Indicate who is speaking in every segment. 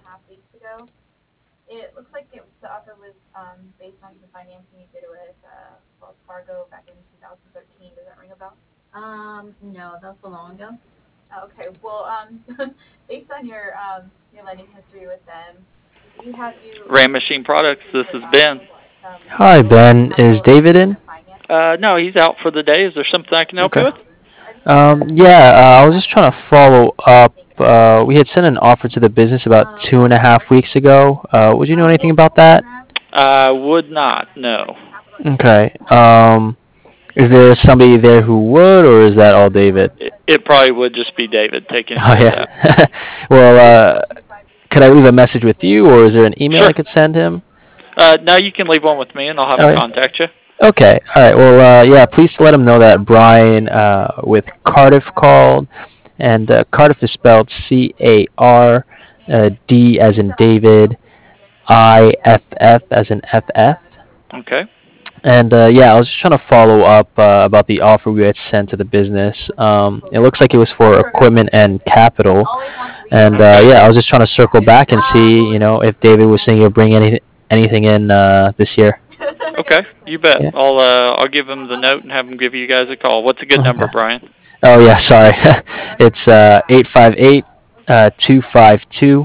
Speaker 1: 2.5 weeks ago. It looks like the offer was based on some financing you did with Wells Fargo back in 2013. Does that ring a bell?
Speaker 2: No, that was so long ago.
Speaker 1: Okay. Well, based on your lending history with them, we have you
Speaker 3: Ram Machine Products, this is Ben.
Speaker 1: some
Speaker 4: Hi, Ben. Is
Speaker 1: capital
Speaker 4: David in?
Speaker 1: finance.
Speaker 3: No, he's out for the day. Is there something I can help you
Speaker 4: Okay.
Speaker 3: with?
Speaker 1: I just wanted to
Speaker 4: Yeah, I was
Speaker 1: ask
Speaker 4: just trying to follow up. We had sent an offer to the business about 2.5 weeks ago. Would you know anything about that?
Speaker 3: I would not, no.
Speaker 4: Okay. Is there somebody there who would, or is that all David?
Speaker 3: It probably would just be David taking
Speaker 4: Oh
Speaker 3: care of that.
Speaker 4: yeah. Well, could I leave a message with you, or is there an email
Speaker 3: Sure.
Speaker 4: I could send him?
Speaker 3: No, you can leave one with me, and I'll have
Speaker 4: Oh
Speaker 3: him
Speaker 4: yeah.
Speaker 3: contact you.
Speaker 4: Okay. All right. Well, yeah. Please let him know that Brian with Cardiff called, and Cardiff is spelled Card D as in David, IFF as in FF.
Speaker 3: Okay.
Speaker 4: And yeah, I was just trying to follow up about the offer we had sent to the business. It looks like it was for equipment and capital. And
Speaker 3: Okay.
Speaker 4: yeah, I was just trying to circle back and see, if David was thinking of bringing anything in this year.
Speaker 3: Okay. You bet.
Speaker 4: Yeah.
Speaker 3: I'll give him the note and have him give you guys a call. What's a good number,
Speaker 4: Okay.
Speaker 3: Brian?
Speaker 4: Oh yeah, sorry. It's 858 252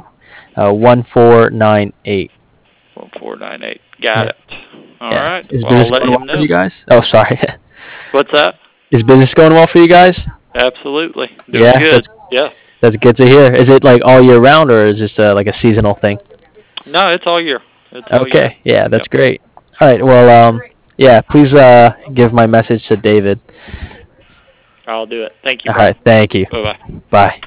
Speaker 4: 1498.
Speaker 3: 1498. Got
Speaker 4: Yeah.
Speaker 3: it. All
Speaker 4: Yeah.
Speaker 3: right.
Speaker 4: Is
Speaker 3: Well,
Speaker 4: business
Speaker 3: I'll let
Speaker 4: going
Speaker 3: him
Speaker 4: well for
Speaker 3: know.
Speaker 4: you guys? Oh, sorry.
Speaker 3: What's that?
Speaker 4: Is business going well for you guys?
Speaker 3: Absolutely. Doing
Speaker 4: Yeah,
Speaker 3: good. Yeah.
Speaker 4: that's good to hear. Is it like all year round, or is this like a seasonal thing?
Speaker 3: No, it's all year. It's all year.
Speaker 4: Okay, yeah, that's
Speaker 3: Yep.
Speaker 4: great. All right, well, yeah, please give my message to David.
Speaker 3: I'll do it. Thank you,
Speaker 4: All
Speaker 3: Brian.
Speaker 4: right, thank you.
Speaker 3: Bye bye.
Speaker 4: Bye.